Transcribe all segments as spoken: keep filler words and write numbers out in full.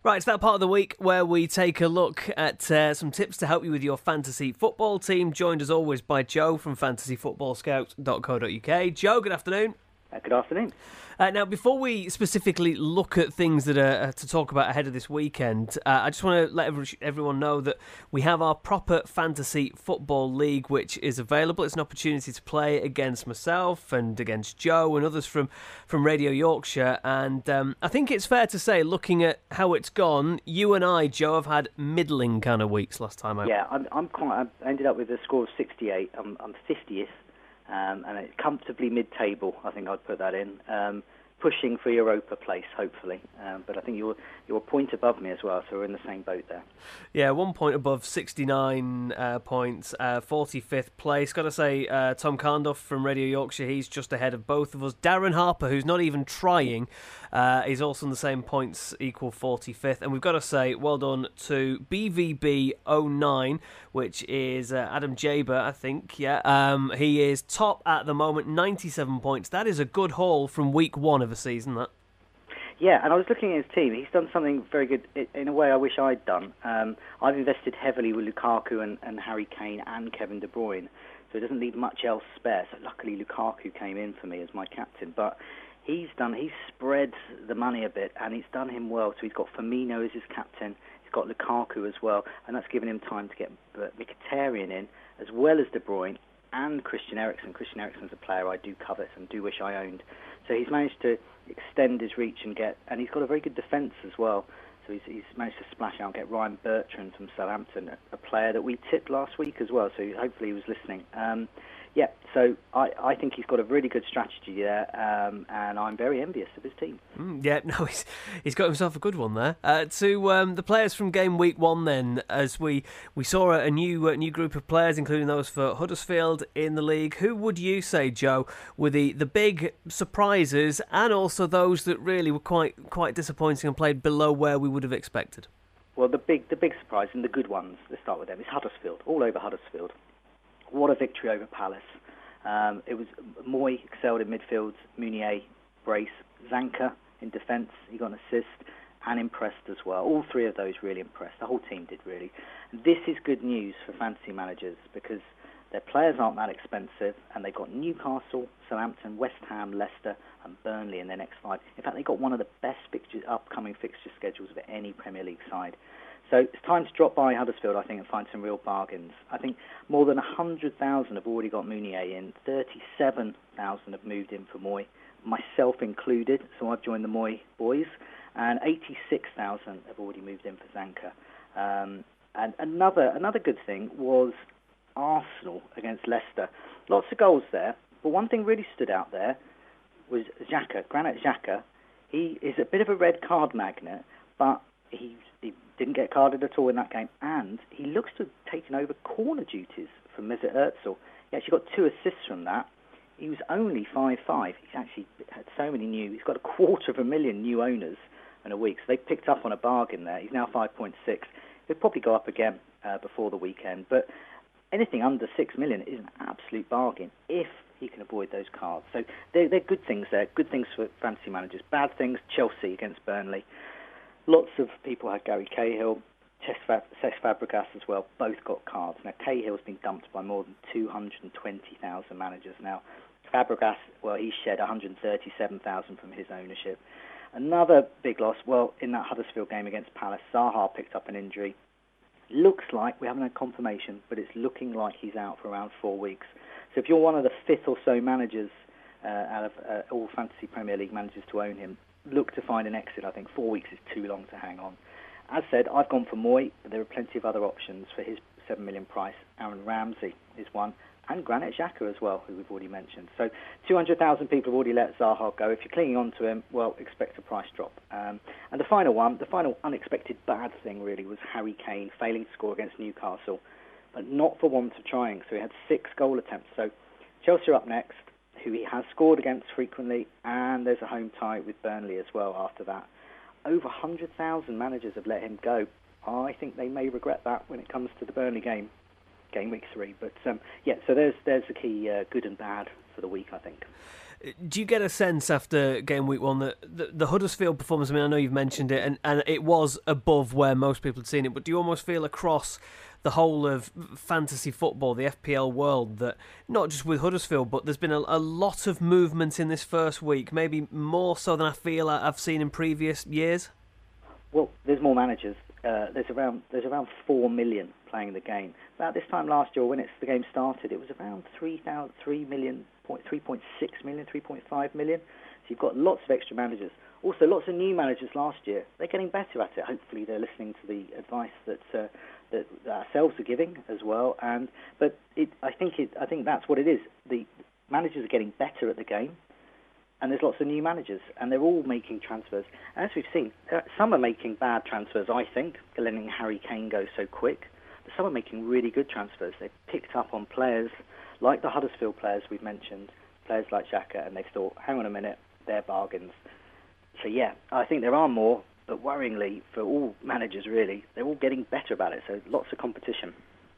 Right, it's that part of the week where we take a look at uh, some tips to help you with your fantasy football team. Joined as always by Joe from fantasy football scout dot co dot uk. Joe, good afternoon. Uh, good afternoon. Uh, now, before we specifically look at things that are uh, to talk about ahead of this weekend, uh, I just want to let every, everyone know that we have our proper fantasy football league, which is available. It's an opportunity to play against myself and against Joe and others from, from Radio Yorkshire. And um, I think it's fair to say, looking at how it's gone, you and I, Joe, have had middling kind of weeks last time out. Yeah, I'm, I'm quite. I ended up with a score of sixty-eight. I'm, I'm fiftieth. Um, and it's comfortably mid-table, I think I'd put that in. Um, pushing for Europa place, hopefully. Um, but I think you're you're a point above me as well, so we're in the same boat there. Yeah, one point above, sixty-nine uh, points, uh, forty-fifth place. Got to say, uh, Tom Carnduff from Radio Yorkshire, he's just ahead of both of us. Darren Harper, who's not even trying, uh, is also in the same points, equal forty-fifth. And we've got to say, well done to B V B oh nine, which is uh, Adam Jaber, I think. Yeah, um, he is top at the moment, ninety-seven points. That is a good haul from week one of the season, that. Yeah, and I was looking at his team. He's done something very good in a way I wish I'd done. Um, I've invested heavily with Lukaku and, and Harry Kane and Kevin De Bruyne, so it doesn't leave much else spare. So luckily Lukaku came in for me as my captain, but he's done. He's spread the money a bit, and he's done him well. So he's got Firmino as his captain. He's got Lukaku as well, and that's given him time to get Mkhitaryan in, as well as De Bruyne and Christian Eriksen. Christian Eriksen's a player I do covet and do wish I owned. So he's managed to extend his reach and get, and he's got a very good defence as well. So he's, he's managed to splash out and get Ryan Bertrand from Southampton, a, a player that we tipped last week as well. So hopefully he was listening. Um, yeah, so I, I think he's got a really good strategy there, um, and I'm very envious of his team. Mm, yeah, no, he's he's got himself a good one there. Uh, to um, the players from game week one, then, as we, we saw a new uh, new group of players, including those for Huddersfield in the league. Who would you say, Joe, were the, the big surprises, and also those that really were quite quite disappointing and played below where we would have expected? Well, the big the big surprise and the good ones, let's start with them, is Huddersfield, all over Huddersfield. What a victory over Palace. Um, it was Moy excelled in midfield, Meunier, brace, Zanka in defence, he got an assist, and impressed as well. All three of those really impressed. The whole team did, really. This is good news for fantasy managers because their players aren't that expensive, and they've got Newcastle, Southampton, West Ham, Leicester, and Burnley in their next five. In fact, they've got one of the best fixtures, upcoming fixture schedules of any Premier League side. So it's time to drop by Huddersfield, I think, and find some real bargains. I think more than one hundred thousand have already got Meunier in, thirty-seven thousand have moved in for Moy, myself included, so I've joined the Moy boys, and eighty-six thousand have already moved in for Zanka. Um, and another another good thing was Arsenal against Leicester. Lots of goals there, but one thing really stood out there was Xhaka, Granit Xhaka. He is a bit of a red card magnet, but he, he didn't get carded at all in that game, and he looks to have taken over corner duties from Mesut Ozil. He actually got two assists from that. He was only five five. He's actually had so many new, he's got a quarter of a million new owners in a week, so they picked up on a bargain there. He's now five point six. He'll probably go up again uh, before the weekend, but anything under six million is an absolute bargain if he can avoid those cards. So they're, they're good things there, good things for fantasy managers. Bad things, Chelsea against Burnley. Lots of people had Gary Cahill, Cesc Fabregas as well, both got cards. Now, Cahill's been dumped by more than two hundred twenty thousand managers now. Fabregas, well, he shed one hundred thirty-seven thousand from his ownership. Another big loss, well, in that Huddersfield game against Palace, Zaha picked up an injury. Looks like, we haven't had confirmation, but it's looking like he's out for around four weeks. So if you're one of the fifth or so managers uh, out of uh, all fantasy Premier League managers to own him, look to find an exit. I think four weeks is too long to hang on. As said, I've gone for Moy, but there are plenty of other options for his seven million price. Aaron Ramsey is one, and Granit Xhaka as well, who we've already mentioned. So two hundred thousand people have already let Zaha go. If you're clinging on to him, well, expect a price drop. Um, and the final one, the final unexpected bad thing really was Harry Kane failing to score against Newcastle, but not for want of trying. So he had six goal attempts. So Chelsea are up next, who he has scored against frequently, and there's a home tie with Burnley as well after that. Over one hundred thousand managers have let him go. I think they may regret that when it comes to the Burnley game. game week three. But um, yeah, so there's there's the key uh, good and bad for the week, I think. Do you get a sense after game week one that the, the Huddersfield performance, I mean, I know you've mentioned it, and, and it was above where most people had seen it, but do you almost feel across the whole of fantasy football, the F P L world, that not just with Huddersfield, but there's been a, a lot of movement in this first week, maybe more so than I feel I've seen in previous years? Well, there's more managers. Uh, there's around there's around four million playing the game. About this time last year, when it's, the game started, it was around three thousand, three million, three point six million, three point five million. So you've got lots of extra managers. Also, lots of new managers last year. They're getting better at it. Hopefully, they're listening to the advice that uh, that, that ourselves are giving as well. And but it, I think it, I think that's what it is. The managers are getting better at the game. And there's lots of new managers, and they're all making transfers. And as we've seen, some are making bad transfers, I think, letting Harry Kane go so quick. But some are making really good transfers. They've picked up on players like the Huddersfield players we've mentioned, players like Xhaka, and they've thought, hang on a minute, they're bargains. So yeah, I think there are more, but worryingly, for all managers really, they're all getting better about it, so lots of competition.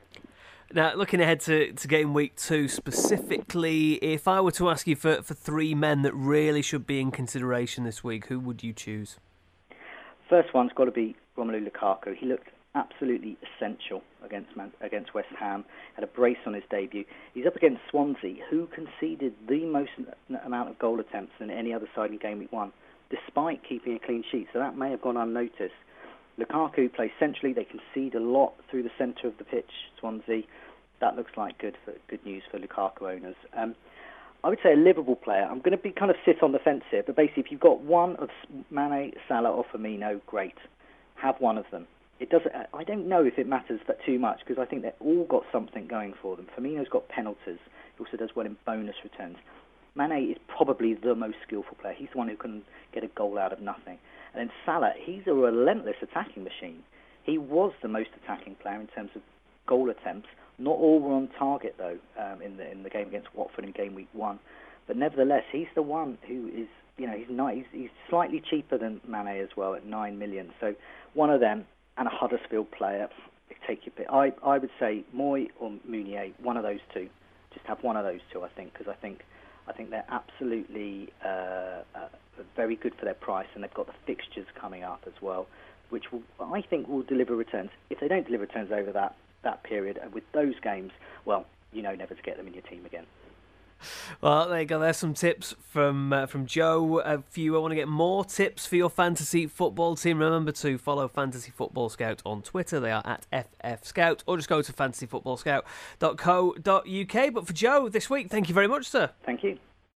Now, looking ahead to, to game week two specifically, if I were to ask you for, for three men that really should be in consideration this week, who would you choose? First one's got to be Romelu Lukaku. He looked absolutely essential against Man- against West Ham, had a brace on his debut. He's up against Swansea, who conceded the most n- amount of goal attempts than any other side in game week one, despite keeping a clean sheet, so that may have gone unnoticed. Lukaku plays centrally. They concede a lot through the centre of the pitch, Swansea. That looks like good for good news for Lukaku owners. Um, I would say a Liverpool player. I'm going to be kind of sit on the fence here, but basically, if you've got one of Mane, Salah, or Firmino, great. Have one of them. It doesn't. I don't know if it matters that too much because I think they've all got something going for them. Firmino's got penalties. He also does well in bonus returns. Mane is probably the most skillful player. He's the one who can get a goal out of nothing. And then Salah, he's a relentless attacking machine. He was the most attacking player in terms of goal attempts. Not all were on target, though, um, in the in the game against Watford in game week one. But nevertheless, he's the one who is, you know, he's not, he's, he's slightly cheaper than Mane as well at nine million. So one of them and a Huddersfield player, take your pick. I I would say Moy or Meunier, one of those two. Just have one of those two, I think, because I think I think they're absolutely uh, uh, very good for their price, and they've got the fixtures coming up as well, which will, I think will deliver returns. If they don't deliver returns over that. that period, and with those games, well, you know never to get them in your team again. Well, there you go. There's some tips from uh, from Joe. If you want to get more tips for your fantasy football team, remember to follow Fantasy Football Scout on Twitter. They are at F F Scout, or just go to fantasy football scout dot co dot uk. But for Joe this week, thank you very much, sir. Thank you.